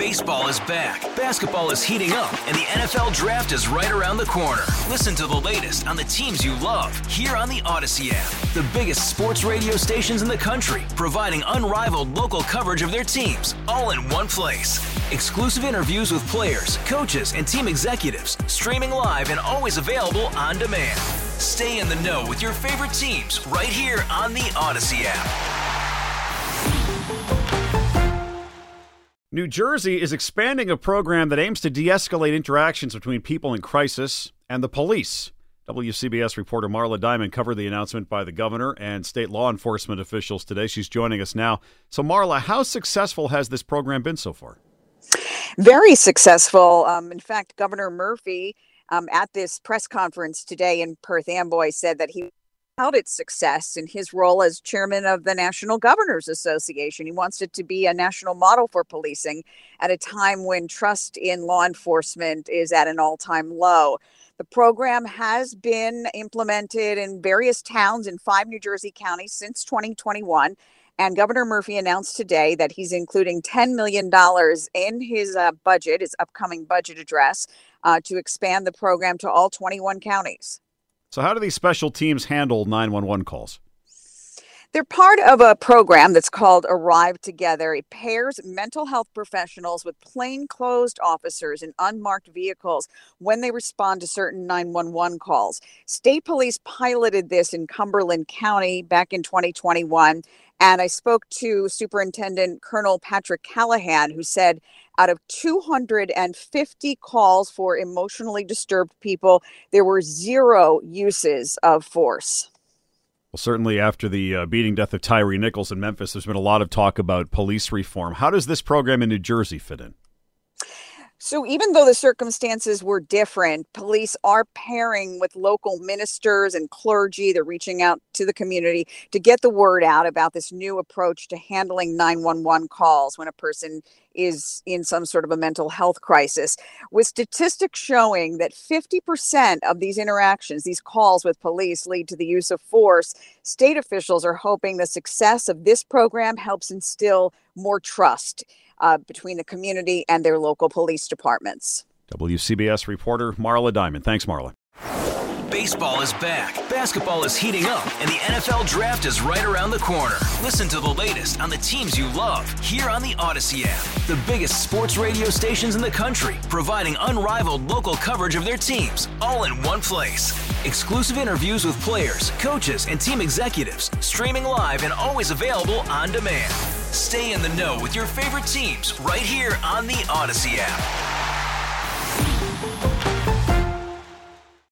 Baseball is back, basketball is heating up, and the NFL Draft is right around the corner. Listen to the latest on the teams you love here on the Odyssey app. The biggest sports radio stations in the country, providing unrivaled local coverage of their teams, all in one place. Exclusive interviews with players, coaches, and team executives, streaming live and always available on demand. Stay in the know with your favorite teams right here on the Odyssey app. New Jersey is expanding a program that aims to de-escalate interactions between people in crisis and the police. WCBS reporter Marla Diamond covered the announcement by the governor and state law enforcement officials today. She's joining us now. So, Marla, how successful has this program been so far? Very successful. In fact, Governor Murphy at this press conference today in Perth Amboy said that he held its success in his role as chairman of the National Governors Association. He wants it to be a national model for policing at a time when trust in law enforcement is at an all-time low. The program has been implemented in various towns in 5 New Jersey counties since 2021. And Governor Murphy announced today that he's including $10 million in his budget, his upcoming budget address, to expand the program to all 21 counties. So how do these special teams handle 911 calls? They're part of a program that's called Arrive Together. It pairs mental health professionals with plainclothes officers in unmarked vehicles when they respond to certain 911 calls. State police piloted this in Cumberland County back in 2021. And I spoke to Superintendent Colonel Patrick Callahan, who said out of 250 calls for emotionally disturbed people, there were 0 uses of force. Well, certainly after the beating death of Tyree Nichols in Memphis, there's been a lot of talk about police reform. How does this program in New Jersey fit in? So even though the circumstances were different, police are pairing with local ministers and clergy. They're reaching out to the community to get the word out about this new approach to handling 911 calls when a person is in some sort of a mental health crisis, with statistics showing that 50% of these interactions, these calls with police, lead to the use of force. State officials are hoping the success of this program helps instill more trust between the community and their local police departments. WCBS reporter Marla Diamond. Thanks, Marla. Baseball is back, basketball is heating up, and the NFL Draft is right around the corner. Listen to the latest on the teams you love here on the Odyssey app. The biggest sports radio stations in the country, providing unrivaled local coverage of their teams, all in one place. Exclusive interviews with players, coaches, and team executives, streaming live and always available on demand. Stay in the know with your favorite teams right here on the Odyssey app.